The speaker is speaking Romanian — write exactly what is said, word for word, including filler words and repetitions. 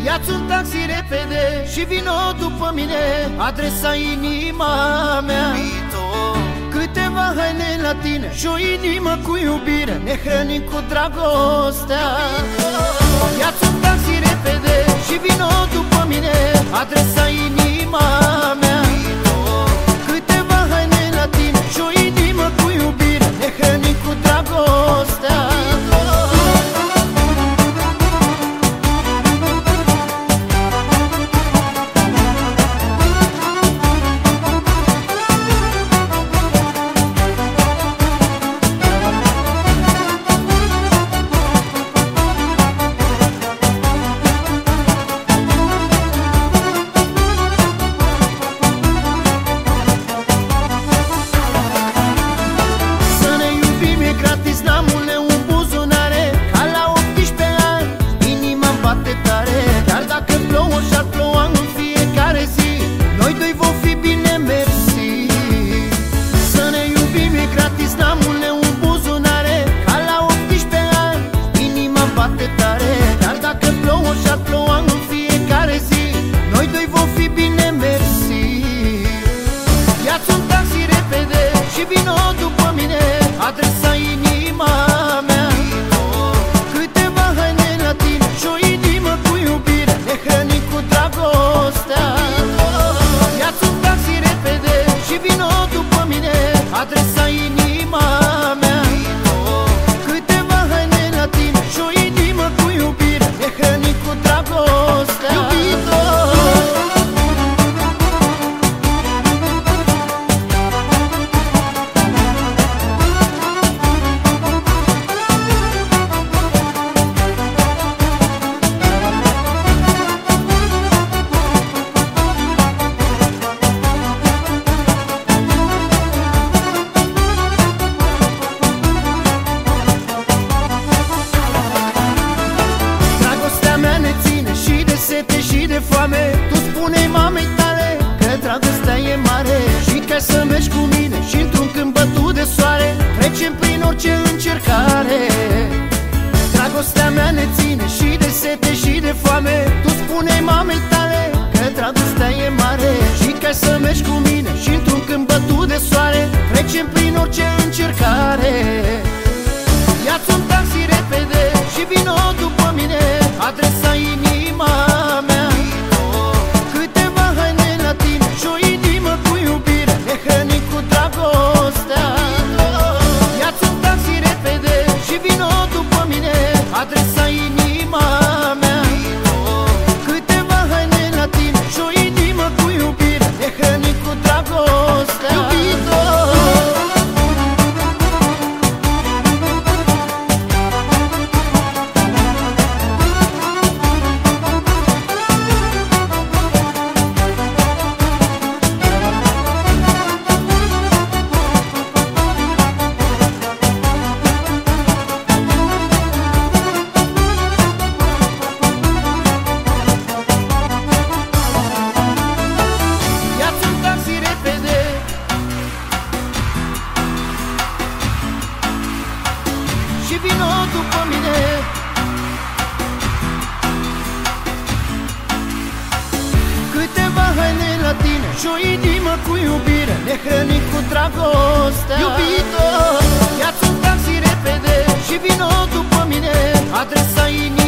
Ia-ți un taxi repede și vino după mine. Adresa inima mea, câteva haine la tine și o inimă cu iubire. Ne hrănim cu dragostea. Ia-ți un taxi repede și vino după mine. Adresa inima mea, câteva haine la tine și o inimă cu iubire. Ne hrănim cu dragostea. Vino după mine, adresa inima mea, câteva haine la tine și o inimă cu iubire. Ne hrănim cu dragostea. Ia-ți un taxi repede și vino după mine. Adresa inima mea, câteva haine la tine și o inimă cu iubire. Ne hrănim cu dragostea. Iubito, și de foame. Tu spune-i mamei tale că dragostea e mare și că să mergi cu mine și într-un câmp bătut de soare trecem prin orice încercare. Dragostea mea ne ține și de sete și de foame. Tu spune-i mamei tale că dragostea e mare și că să mergi cu mine și într-un câmp bătut de soare trecem prin orice încercare. Ia-ți un taxi repede și vino după mine. Adresa inima mea, câteva haine la tine și o inimă cu iubire. Ne hrănim cu dragostea. Ia-ți un taxi repede și vino după mine. Adresa inima mea, câteva haine la tine și o inimă cu iubire. Ne hrănim cu dragostea. Iubito, și vino după mine. Câteva haine la tine și o inimă cu iubire. Ne hrănim cu dragostea. Iubito, ia-ți un taxi repede și vino după mine. Adresa inima